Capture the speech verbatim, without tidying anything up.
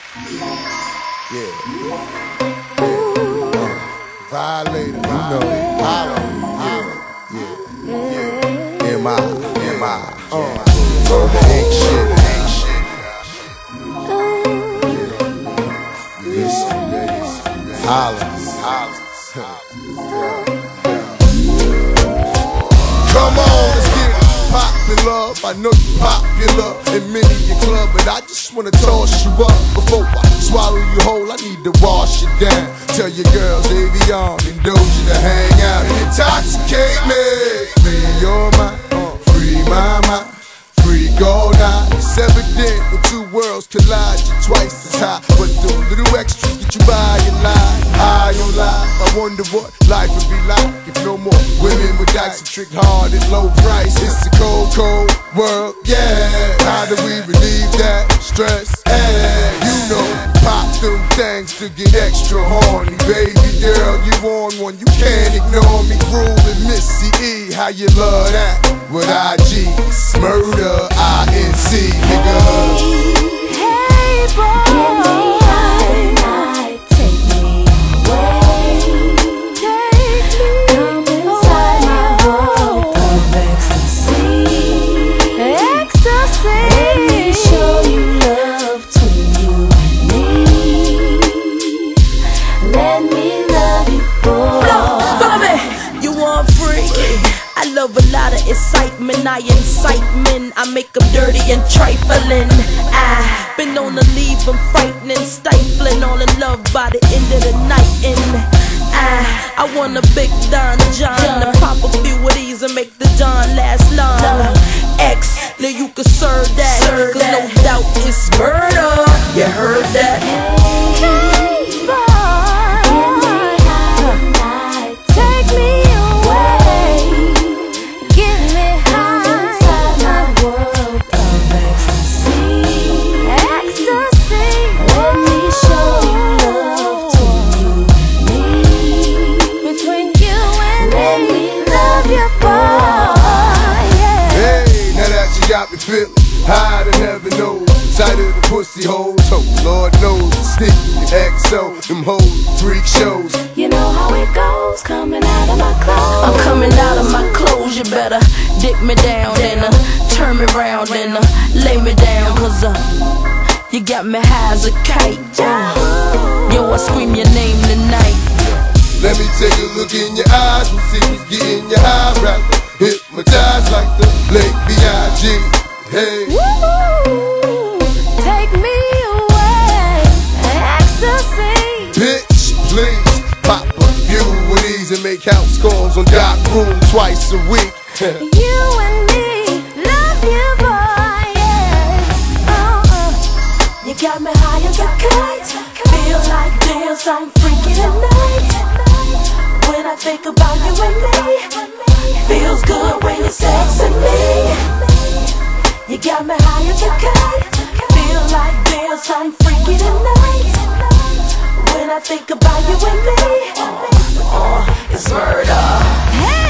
Yeah. Yeah. Violator, you know. Holla, holla. Yeah. Yeah. M I, M I. Uh. Ain't shit, ain't shit. Yeah. Listen, ladies. Holla, holla. Come on, let's get it. Popular, I know you popular in many your club, but I just wanna toss you up before I swallow you whole. I need to wash you down. Tell your girls Avion and Doja to hang out and intoxicate me. Free your mind, free my mind, free go now. It's evident when two worlds collide, you're twice as high, but the little extras get you by your line. High on life, I wonder what life would be like if no more women with dykes and trick hard at low price. It's a cold, cold world, yeah. How do we relieve that stress? Hey, you know, pop them things to get extra horny. Baby girl, you on one, you can't ignore me. Rule and Missy E, how you love that? With I G, murder, I N C, nigga. Hey, boy. I love a lot of excitement, I incite men, I make them dirty and trifling. I've been on the leave, I'm frightening, stifling, all in love by the end of the night. And I, I want a big Don John to pop a few of these and make the Don last long. X, now you can serve that, cause no doubt it's murder. You heard that? Got me feeling high than heaven knows. Tight of the pussy holes, oh Lord knows. Sticky X O, them whole freak shows. You know how it goes, coming out of my clothes. I'm coming out of my clothes, you better dick me down and uh, turn me round and uh, lay me down. Cause uh, you got me high as a kite. uh, Yo, I scream your name tonight. Let me take a look in your eyes and see what's getting you high, right? Hypnotized like the late B I G. Hey. Woo, take me away, ecstasy. Bitch, please pop a few of these and make house calls on Doc Room twice a week. You and me, love you, boy, yeah. Uh-uh. You got me high as a kite. Feel like there's some freaky tonight. When I think about you and me, feels good when you're sexing me. You got me high as a kite. Feel like there's some freaky tonight. When I think about you and me, uh, uh, it's murder. Hey.